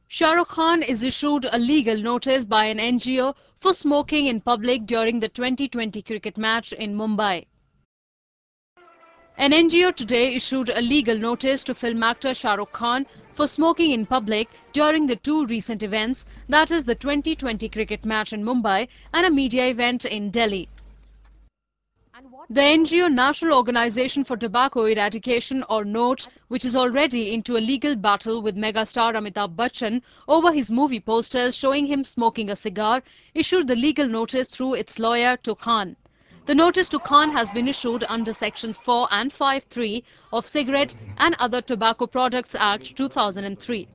Shah Rukh Khan is issued a legal notice by an NGO for smoking in public during the 2020 cricket match in Mumbai. An NGO today issued a legal notice to film actor Shah Rukh Khan for smoking in public during the two recent events, that is the 2020 cricket match in Mumbai and a media event in Delhi. The NGO National Organization for Tobacco Eradication, or NOTE, which is already into a legal battle with megastar Amitabh Bachchan over his movie posters showing him smoking a cigar, issued the legal notice through its lawyer to Khan. The notice to Khan has been issued under Sections 4 and 5(3) of Cigarette and Other Tobacco Products Act 2003.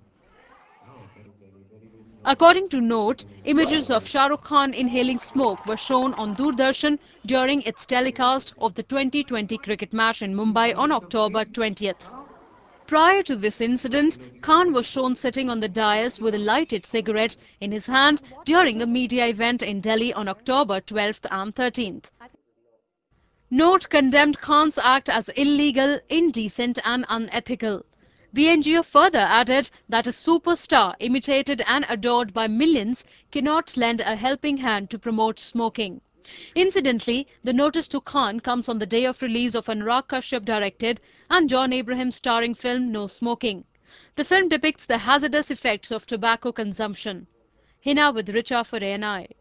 According to Note, images of Shah Rukh Khan inhaling smoke were shown on Doordarshan during its telecast of the 2020 cricket match in Mumbai on October 20th. Prior to this incident, Khan was shown sitting on the dais with a lighted cigarette in his hand during a media event in Delhi on October 12th and 13th. Note condemned Khan's act as illegal, indecent and unethical. The NGO further added that a superstar imitated and adored by millions cannot lend a helping hand to promote smoking. Incidentally, the notice to Khan comes on the day of release of Anurag Kashyap directed and John Abraham starring film No Smoking. The film depicts the hazardous effects of tobacco consumption. Hina with Richa for ANI.